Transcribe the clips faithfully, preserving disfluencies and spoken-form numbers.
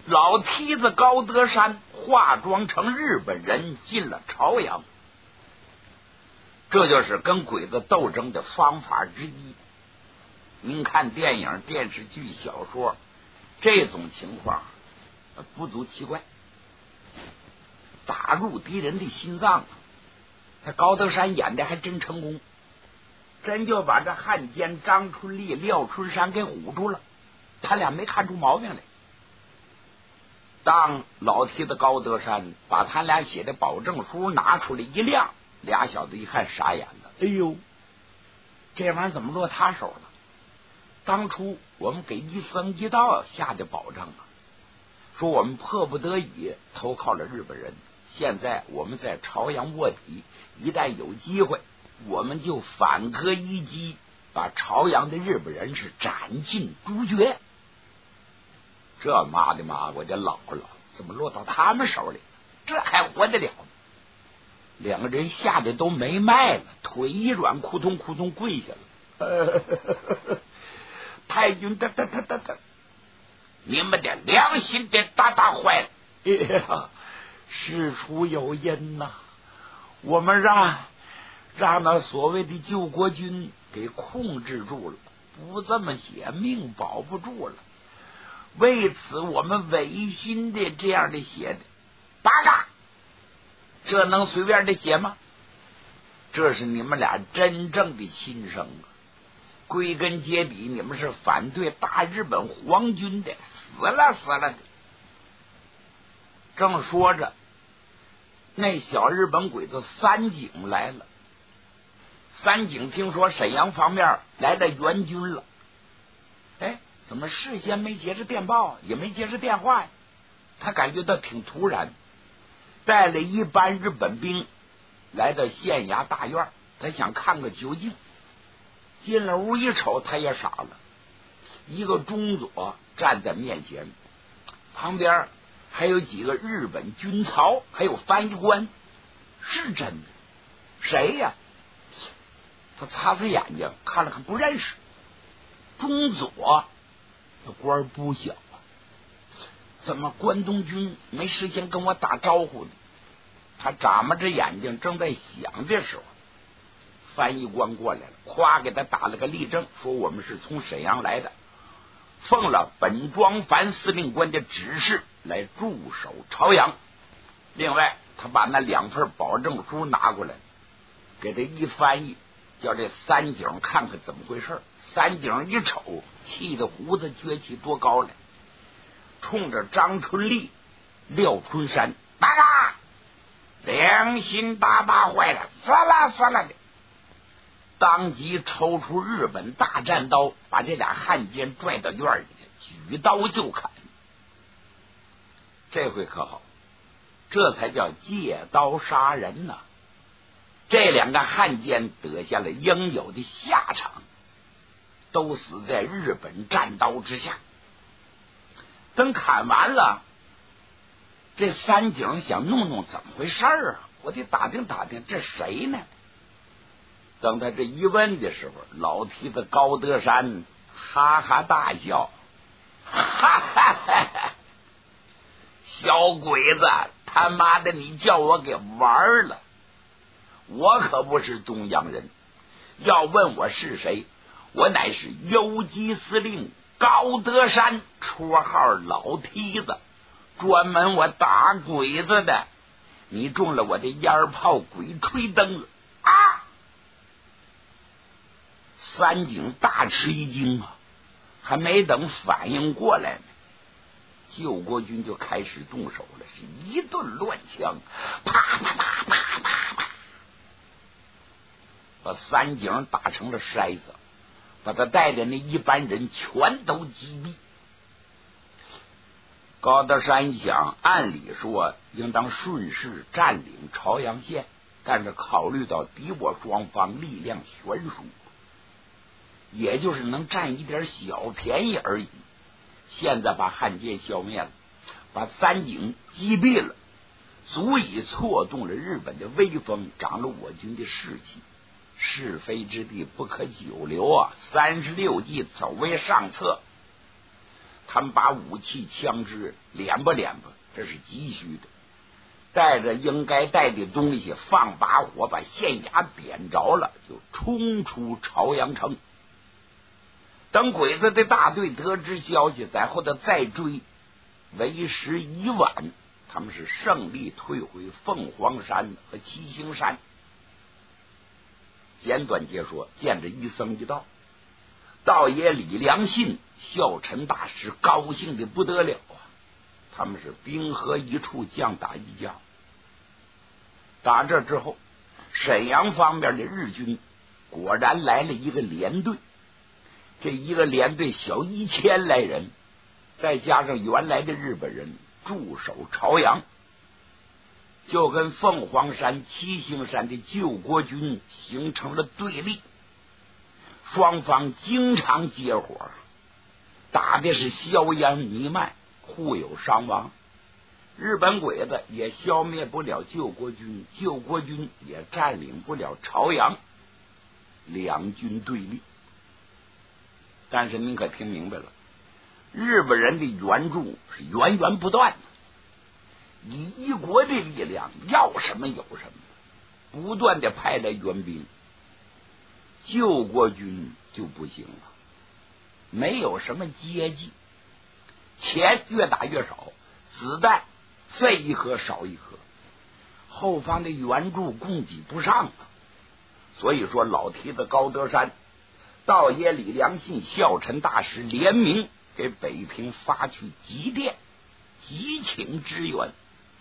老梯子高德山化妆成日本人进了朝阳，这就是跟鬼子斗争的方法之一。您看电影、电视剧、小说，这种情况不足奇怪。打入敌人的心脏，这高德山演的还真成功，真就把这汉奸张春丽、廖春山给唬住了，他俩没看出毛病来。当老梯子高德山把他俩写的保证书拿出来一亮，俩小子一看傻眼了，哎呦，这玩意儿怎么落他手了？当初我们给一僧一道下的保证啊，说我们迫不得已投靠了日本人，现在我们在朝阳卧底，一旦有机会，我们就反戈一击，把朝阳的日本人是斩尽诛绝。这妈的妈，我就老了，怎么落到他们手里？这还活得了吗？两个人吓得都没脉了，腿一软，扑通扑通跪下了。太君，他他他他他，你们的良心得大大坏了！哎呀，事出有因呐、啊，我们让让那所谓的救国军给控制住了，不这么写，命保不住了。为此，我们违心的这样的写的，八嘎，这能随便的写吗？这是你们俩真正的心声啊！归根结底，你们是反对大日本皇军的，死了死了的。正说着，那小日本鬼子三井来了。三井听说沈阳方面来了援军了，哎，怎么事先没接着电报，也没接着电话呀？他感觉到挺突然，带了一班日本兵来到县衙大院，他想看个究竟。进了屋一瞅，他也傻了，一个中佐站在面前，旁边还有几个日本军曹，还有翻译官，是真的？谁呀？他擦擦眼睛，看了看不认识。中佐这官不小啊，怎么关东军没事先跟我打招呼呢？他眨巴着眼睛，正在想的时候，翻译官过来了，夸给他打了个立正，说我们是从沈阳来的，奉了本庄繁司令官的指示来驻守朝阳。另外，他把那两份保证书拿过来，给他一翻译，叫这三井看看怎么回事。三井一瞅，气得胡子撅起多高来，冲着张春丽、廖春山，大嘎，良心大大坏了，死了死了的，当即抽出日本大战刀，把这俩汉奸拽到院里，举刀就砍。这回可好，这才叫借刀杀人呐、啊！这两个汉奸得下了应有的下场，都死在日本战刀之下。等砍完了，这三井想弄弄怎么回事啊？我得打听打听，这谁呢？等他这一问的时候，老蹄子高德山哈哈大笑，哈哈哈哈！小鬼子，他妈的，你叫我给玩了！我可不是东洋人，要问我是谁，我乃是游击司令高德山，绰号老蹄子，专门我打鬼子的。你中了我的烟炮鬼吹灯了啊！三井大吃一惊啊，还没等反应过来呢，救国军就开始动手了，是一顿乱枪，啪啪啪啪啪啪，把三井打成了筛子，把他带的那一班人全都击毙。高德山想，按理说应当顺势占领朝阳县，但是考虑到敌我双方力量悬殊，也就是能占一点小便宜而已。现在把汉奸消灭了，把三井击毙了，足以挫动了日本的威风，长了我军的士气。是非之地不可久留啊！三十六计走为上策。 他们把武器枪支敛吧敛吧，这是急需的，带着应该带的东西，放把火把县衙点着了，就冲出朝阳城。等鬼子的大队得知消息，在后头再追，为时已晚，他们是胜利退回凤凰山和七星山。简短截说，见着一僧一道，道爷李良信、孝臣大师高兴的不得了啊！他们是兵合一处，将打一家。打这之后，沈阳方面的日军果然来了一个连队，这一个连队小一千来人，再加上原来的日本人驻守朝阳，就跟凤凰山、七星山的救国军形成了对立。双方经常接火，打的是硝烟弥漫，互有伤亡。日本鬼子也消灭不了救国军，救国军也占领不了朝阳，两军对立。但是您可听明白了，日本人的援助是源源不断的，以一国的力量要什么有什么，不断的派来援兵。救国军就不行了，没有什么接济，钱越打越少，子弹费一颗少一颗，后方的援助供给不上啊。所以说老蹄子高德山、道爷李良信、孝臣大师联名给北平发去急电，急请支援。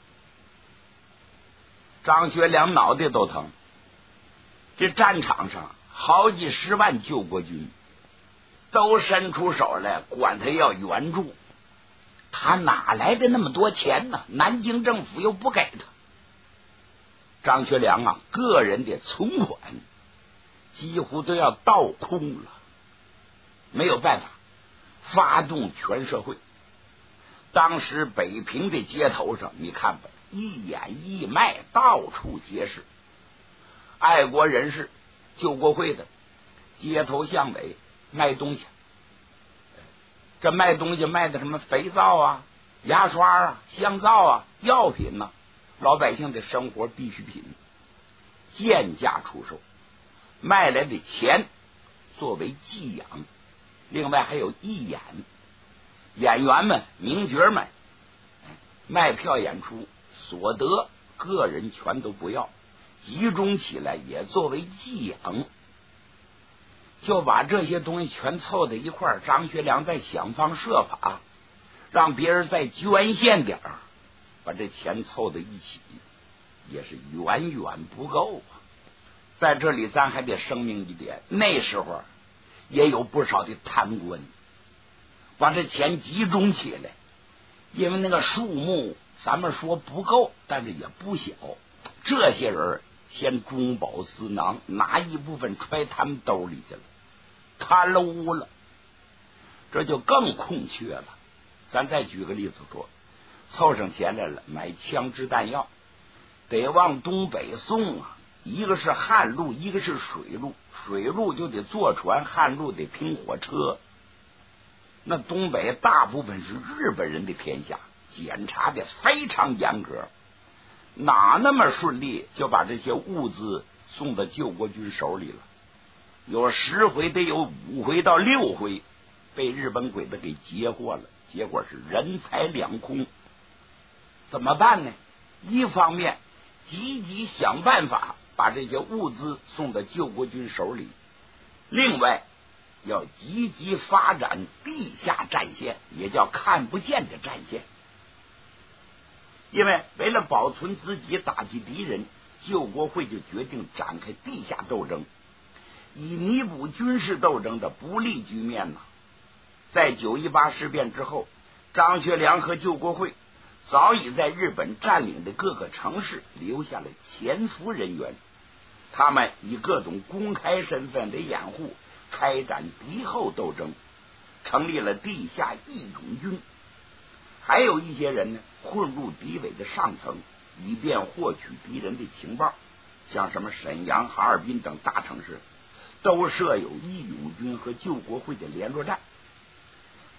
张学良脑袋都疼，这战场上好几十万救国军都伸出手来管他要援助，他哪来的那么多钱呢？南京政府又不给他。张学良啊，个人的存款几乎都要倒空了，没有办法，发动全社会。当时北平的街头上，你看吧，一眼一卖，到处皆是爱国人士、救国会的，街头巷尾卖东西。这卖东西卖的什么肥皂啊、牙刷啊、香皂啊、药品呢、啊，老百姓的生活必需品，贱价出售，卖来的钱作为寄养。另外还有义演，演员们、名角们卖票演出所得，个人全都不要，集中起来也作为寄养。就把这些东西全凑在一块儿，张学良在想方设法让别人再捐献点儿，把这钱凑在一起，也是远远不够啊。在这里咱还得声明一点，那时候也有不少的贪官把这钱集中起来，因为那个数目咱们说不够，但是也不小，这些人先中饱私囊，拿一部分揣他们兜里去了，贪了污了，这就更空缺了。咱再举个例子说，凑上钱来了，买枪支弹药得往东北送啊，一个是旱路，一个是水路，水路就得坐船，旱路得拼火车。那东北大部分是日本人的天下，检查的非常严格，哪那么顺利就把这些物资送到救国军手里了？有十回得有五回到六回被日本鬼子给截获了，结果是人财两空。怎么办呢？一方面积极想办法把这些物资送到救国军手里，另外要积极发展地下战线，也叫看不见的战线。因为为了保存自己，打击敌人，救国会就决定展开地下斗争，以弥补军事斗争的不利局面呢。在九一八事变之后，张学良和救国会早已在日本占领的各个城市留下了潜伏人员，他们以各种公开身份为掩护，开展敌后斗争，成立了地下义勇军。还有一些人呢，混入敌伪的上层，以便获取敌人的情报。像什么沈阳、哈尔滨等大城市都设有义勇军和救国会的联络站。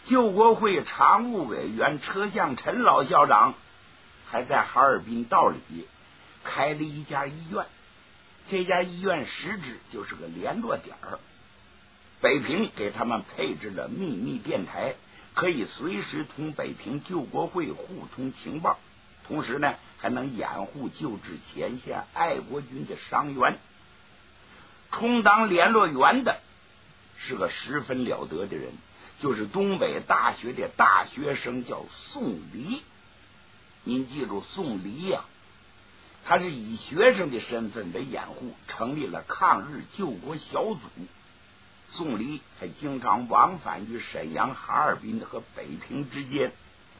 救国会常务委员车向陈老校长还在哈尔滨道里开了一家医院，这家医院实质就是个联络点儿。北平给他们配置了秘密电台，可以随时同北平救国会互通情报，同时呢还能掩护救治前线爱国军的伤员。充当联络员的是个十分了得的人，就是东北大学的大学生，叫宋黎。您记住宋黎呀、啊，他是以学生的身份为掩护，成立了抗日救国小组。宋黎还经常往返于沈阳、哈尔滨和北平之间。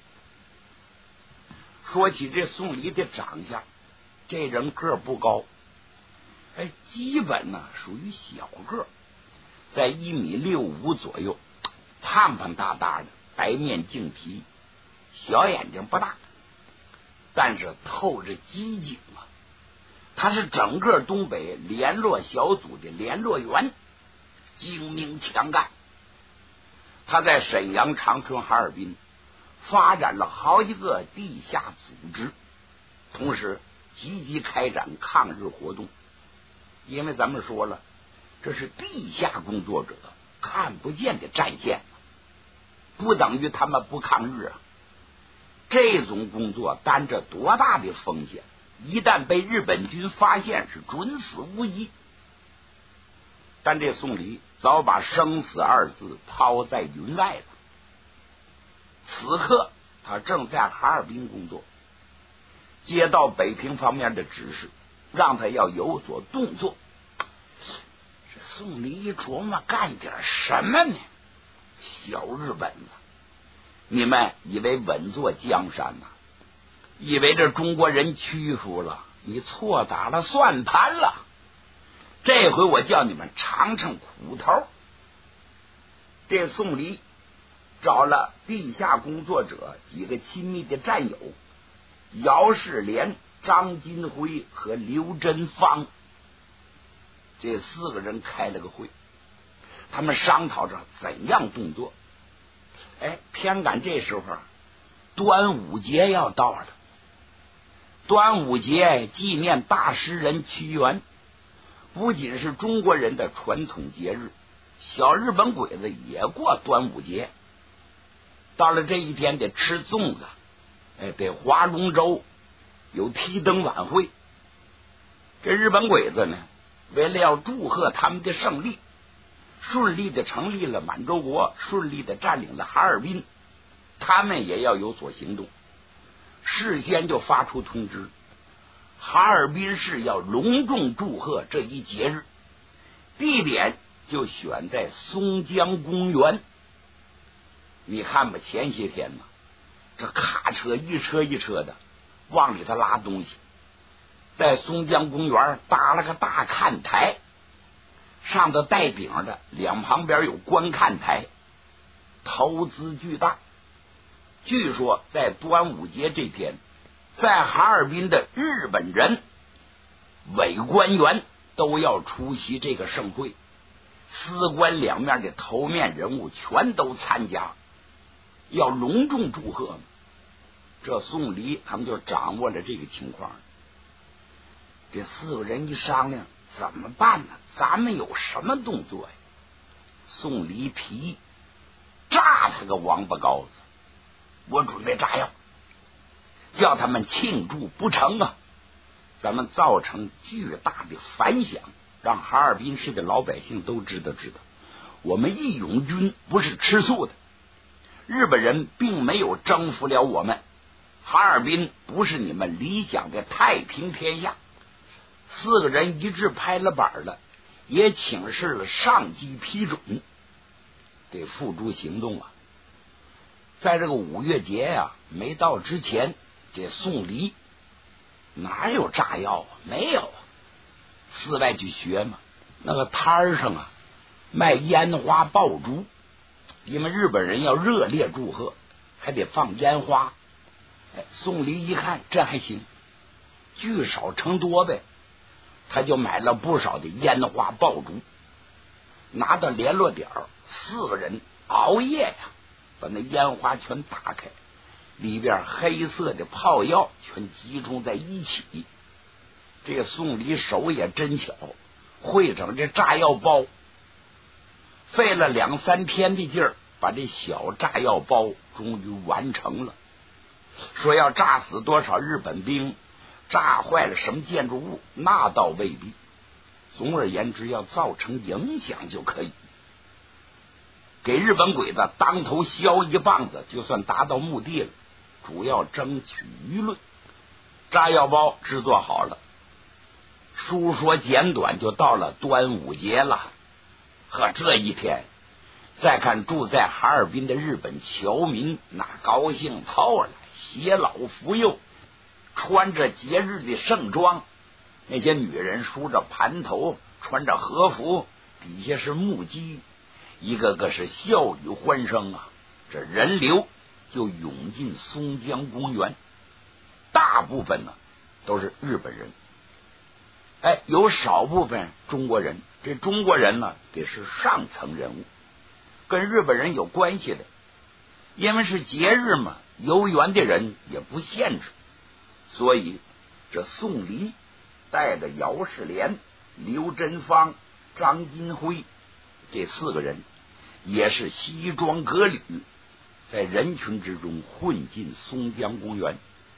说起这宋黎的长相，这人个儿不高，哎，基本呢属于小个，在一米六五左右，胖胖大大的，白面净皮，小眼睛不大，但是透着机警啊。他是整个东北联络小组的联络员，精明强干。他在沈阳、长春、哈尔滨发展了好几个地下组织，同时积极开展抗日活动。因为咱们说了，这是地下工作者，看不见的战线，不等于他们不抗日啊。这种工作担着多大的风险，一旦被日本军发现是准死无疑。但这宋黎早把生死二字抛在云外了。此刻他正在哈尔滨工作，接到北平方面的指示，让他要有所动作。这宋黎一琢磨，干点什么呢？小日本子，你们以为稳坐江山呢、啊？以为这中国人屈服了？你错打了算盘了。这回我叫你们尝尝苦头。这宋黎找了地下工作者几个亲密的战友，姚世莲、张金辉和刘振芳，这四个人开了个会，他们商讨着怎样动作。哎，偏赶这时候端午节要到了。端午节纪念大诗人屈原，不仅是中国人的传统节日，小日本鬼子也过端午节。到了这一天得吃粽子，哎，得划龙舟，有提灯晚会。这日本鬼子呢，为了要祝贺他们的胜利，顺利的成立了满洲国，顺利的占领了哈尔滨，他们也要有所行动。事先就发出通知，哈尔滨市要隆重祝贺这一节日，地点就选在松江公园。你看吧，前些天呢，这卡车一车一车的往里头拉东西，在松江公园搭了个大看台，上头带顶的，两旁边有观看台，投资巨大。据说在端午节这天，在哈尔滨的日本人、伪官员都要出席这个盛会，司官两面的头面人物全都参加，要隆重祝贺。这宋黎他们就掌握了这个情况。这四个人一商量，怎么办呢？咱们有什么动作呀？宋黎提议炸他个王八羔子，我准备炸药，叫他们庆祝不成啊！咱们造成巨大的反响，让哈尔滨市的老百姓都知道知道，我们义勇军不是吃素的，日本人并没有征服了我们，哈尔滨不是你们理想的太平天下。四个人一致拍了板了，也请示了上级批准，得付诸行动啊！在这个五月节呀、啊、没到之前，这宋黎哪有炸药啊？没有啊！寺外去学嘛，那个摊上啊卖烟花爆竹，因为日本人要热烈祝贺，还得放烟花。哎，宋黎一看这还行，聚少成多呗，他就买了不少的烟花爆竹，拿到联络点，四个人熬夜呀、啊， 把那烟花全打开，里边黑色的炮药全集中在一起。这个宋礼手也真巧，会整这炸药包，费了两三天的劲儿，把这小炸药包终于完成了。说要炸死多少日本兵，炸坏了什么建筑物，那倒未必。总而言之，要造成影响就可以。给日本鬼子当头削一棒子，就算达到目的了。主要争取舆论。炸药包制作好了，书说简短，就到了端午节了。呵，这一天再看住在哈尔滨的日本侨民，那高兴透了，携老扶幼，穿着节日的盛装。那些女人梳着盘头，穿着和服，底下是木屐，一个个是笑语欢声啊！这人流就涌进松江公园，大部分呢都是日本人，哎，有少部分中国人。这中国人呢，得是上层人物，跟日本人有关系的，因为是节日嘛，游园的人也不限制，所以这宋礼带着姚世莲、刘贞芳、张金辉这四个人也是西装革履，在人群之中混进松江公园。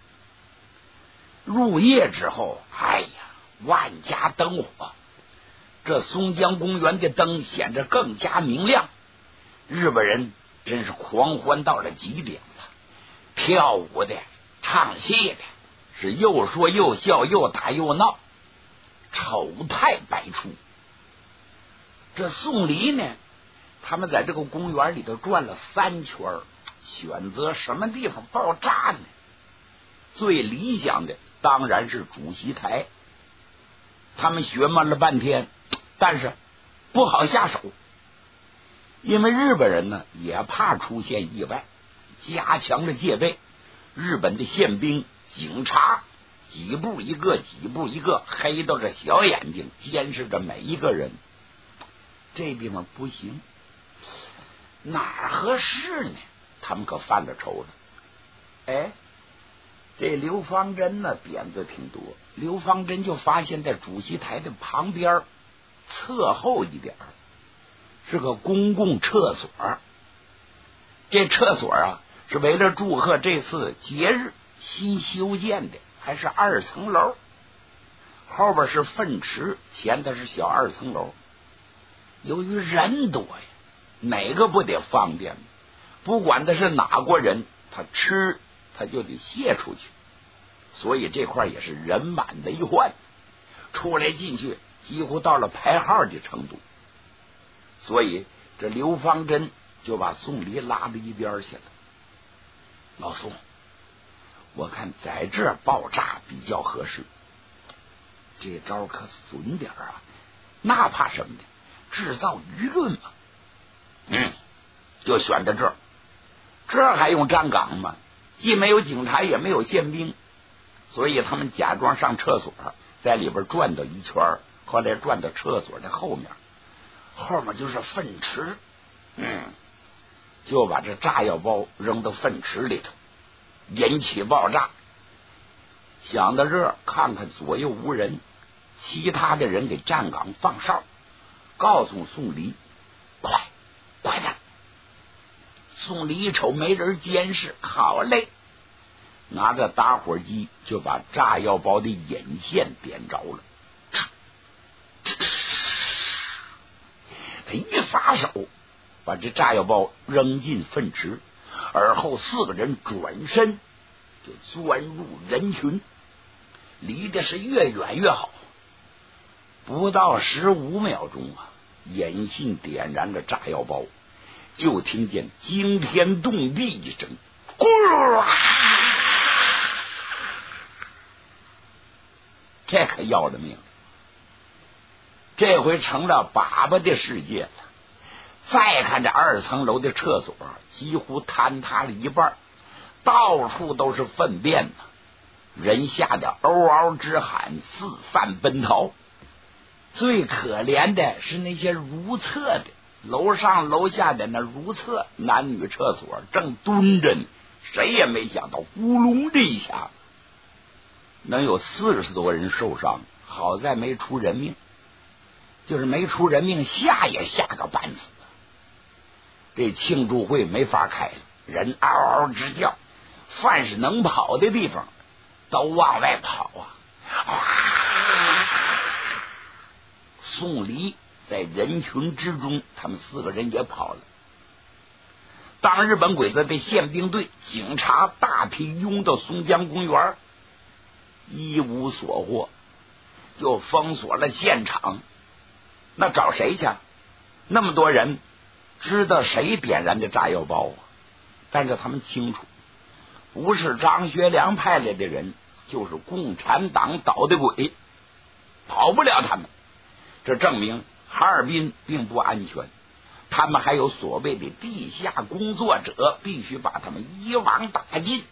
入夜之后，哎呀，万家灯火，这松江公园的灯显得更加明亮。日本人真是狂欢到了极点了，跳舞的、唱戏的，是又说又笑，又打又闹，丑态百出。这宋礼呢，他们在这个公园里头转了三圈，选择什么地方爆炸呢？最理想的当然是主席台。他们学摸了半天，但是不好下手，因为日本人呢也怕出现意外，加强了戒备。日本的宪兵、警察几步一个，几步一个，黑到这小眼睛，监视着每一个人。这地方不行，哪儿合适呢？他们可犯了愁了。哎，这刘方珍呢点子挺多。刘方珍就发现，在主席台的旁边侧后一点是个公共厕所。这厕所啊，是为了祝贺这次节日新修建的，还是二层楼，后边是粪池，前头是小二层楼。由于人多呀，哪个不得方便？不管他是哪国人，他吃他就得泄出去，所以这块也是人满为患，出来进去几乎到了排号的程度。所以这刘方珍就把宋礼拉到一边去了。老宋，我看在这儿爆炸比较合适，这招可损点啊，那怕什么呢？制造舆论嘛。嗯，就选在这儿，这儿还用站岗吗？既没有警察，也没有宪兵，所以他们假装上厕所，在里边转到一圈，后来转到厕所的后面，后面就是粪池。嗯，就把这炸药包扔到粪池里头，引起爆炸。想到这儿，看看左右无人，其他的人给站岗放哨，告诉宋礼，快快点。宋礼一瞅没人监视，好嘞，拿着打火机就把炸药包的引线点着了。他一撒手，把这炸药包扔进粪池，而后四个人转身就钻入人群，离的是越远越好。不到十五秒钟啊，引信点燃了炸药包，就听见惊天动地一声，咕啊！这可要了命了，这回成了粑粑的世界了。再看这二层楼的厕所，几乎坍塌了一半，到处都是粪便呢，人吓得嗷嗷直喊，四散奔逃。最可怜的是那些如厕的， 楼上楼下的那如厕男女厕所正蹲着呢，谁也没想到咕隆这一下能有四十多人受伤，好在没出人命，就是没出人命，吓也吓个半死。这庆祝会没法开了，人嗷嗷直叫，凡是能跑的地方都往外跑啊！啊宋黎在人群之中，他们四个人也跑了。当日本鬼子的宪兵队、警察大批拥到松江公园，一无所获，就封锁了现场。那找谁去？那么多人，知道谁点燃的炸药包啊？但是他们清楚，不是张学良派来的人，就是共产党捣的鬼，跑不了他们。这证明哈尔滨并不安全，他们还有所谓的地下工作者，必须把他们一网打尽。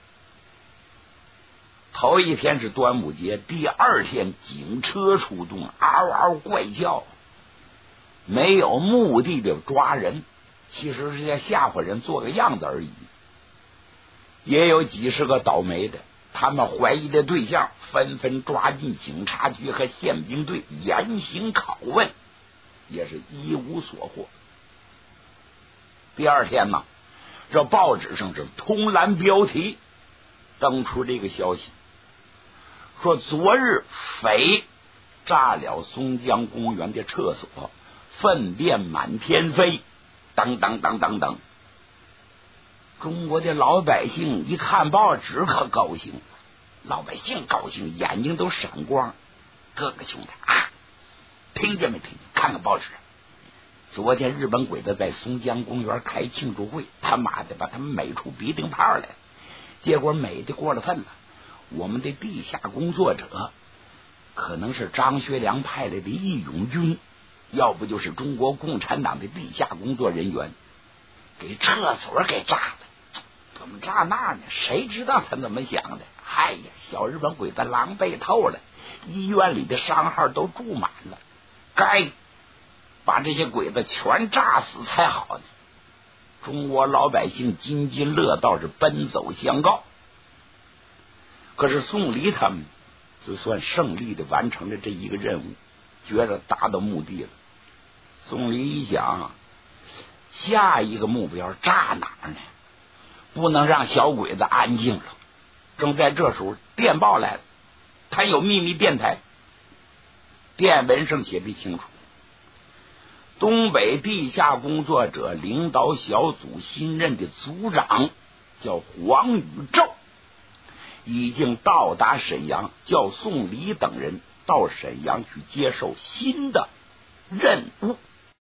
头一天是端午节，第二天警车出动，嗷嗷怪叫，没有目的的抓人，其实是在吓唬人，做个样子而已。也有几十个倒霉的，他们怀疑的对象纷纷抓进警察局和宪兵队严刑拷问，也是一无所获。第二天呢，这报纸上是通栏标题登出这个消息，说昨日匪炸了松江公园的厕所，粪便满天飞，等等等等等。中国的老百姓一看报纸可高兴了，老百姓高兴，眼睛都闪光。各个兄弟啊，听见没听见？看看报纸。昨天日本鬼子在松江公园开庆祝会，他妈的把他们美出鼻涕泡来，结果美的过了分了。我们的地下工作者可能是张学良派来的义勇军，要不就是中国共产党的地下工作人员，给厕所给炸了。怎么炸那呢？谁知道他怎么想的？哎呀，小日本鬼子狼狈透了，医院里的伤号都住满了，该把这些鬼子全炸死才好呢。中国老百姓津津乐道，是奔走相告。可是宋黎他们就算胜利的完成了这一个任务，觉得达到目的了。宋黎一想，下一个目标炸哪儿呢？不能让小鬼子安静了。正在这时候，电报来了，他有秘密电台，电文上写的清楚，东北地下工作者领导小组新任的组长叫黄宇宙，已经到达沈阳，叫宋黎等人到沈阳去接受新的任务。